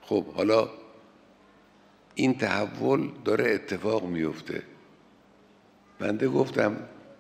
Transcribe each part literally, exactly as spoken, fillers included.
خب حالا این تحول داره اتفاق میفته. بنده گفتم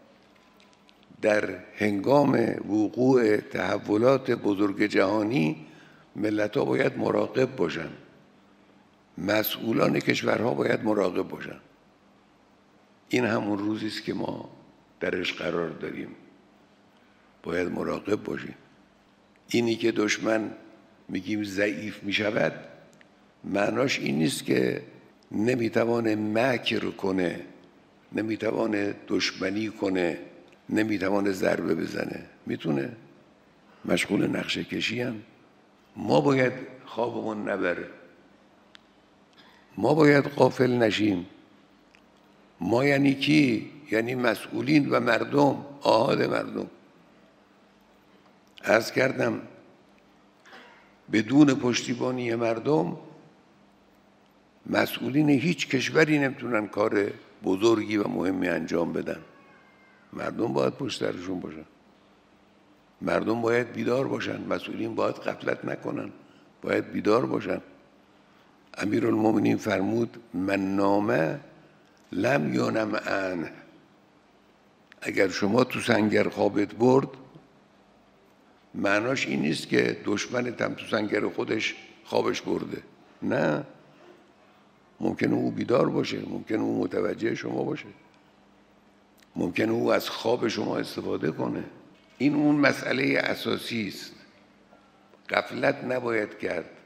در هنگام وقوع تحولات بزرگ جهانی ملت‌ها باید مراقب باشن، مسئولان کشورها باید مراقب باشن. این همون روزی است که ما درش قرار داریم، باید مراقب باشیم. اینی که دشمن میگیم ضعیف میشود، معناش این نیست که نمیتوانه مکر کنه، نمیتوانه دشمنی کنه، نمیتوانه ضربه بزنه. میتونه، مشغول نقشه کشی هم. ما باید خوابمون نبره، ما باید غافل نشیم. ما یعنی کی؟ یعنی مسئولین و مردم، آحاد مردم. عرض کردم بدون پشتیبانی مردم مسئولین هیچ کشوری نمیتونن کار بزرگی و مهمی انجام بدن. مردم باید پشت سرشون باشن، مردم باید بیدار باشن، مسئولین باید غفلت نکنن، باید بیدار باشن. امیرالمومنین فرمود من نامه لم ینم عنه. اگر شما تو سنگر خوابت برد، معناش این نیست که دشمنت هم تو سنگر خودش خوابش برده. نه، ممکنه او بیدار باشه، ممکنه او متوجه شما باشه، ممکنه او از خواب شما استفاده کنه. این اون مسئله اساسی است. غفلت نباید کرد.